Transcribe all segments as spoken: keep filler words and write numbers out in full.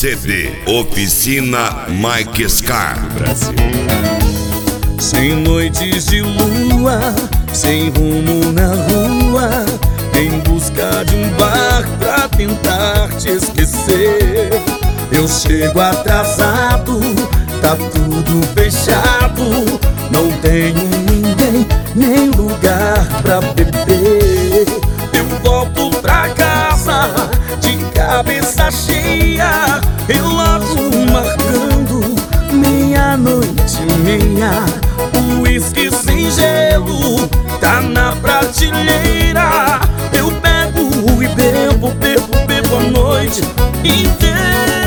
C D Oficina Mike Scar Brasil. Sem noites de lua, sem rumo na rua, em busca de um bar pra tentar te esquecer. Eu chego atrasado, tá tudo fechado, não tenho ninguém, nem lugar pra beber. Eu volto pra casa de cabeça cheia, relógio marcando meia-noite e meia. O uísque sem gelo tá na prateleira. Eu pego e bebo, bebo, bebo a noite inteira.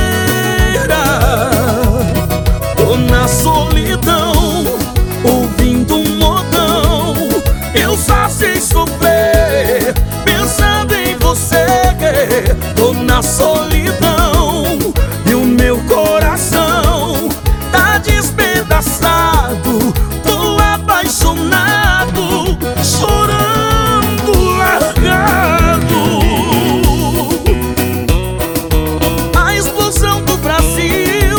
Tô na solidão, ouvindo um modão. Eu só sei sofrer pensando em você. Tô na solidão e o meu coração tá despedaçado. Tô apaixonado, chorando, largado. A explosão do Brasil.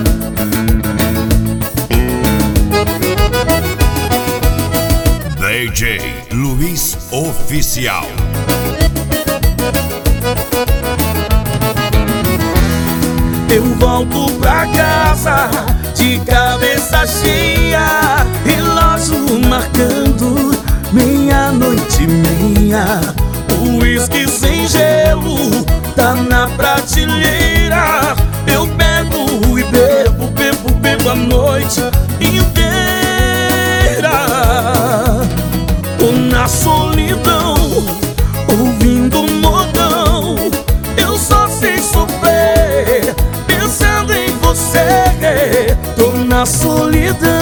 D J Luiz Oficial. Eu volto pra casa de cabeça cheia, relógio marcando meia-noite e meia. O uísque sem gelo tá na prateleira. Eu pego e bebo, bebo, bebo a noite inteira. Tô na solidão, ouvindo um modão. Eu só sei sofrer pensando em você. Tô na solidão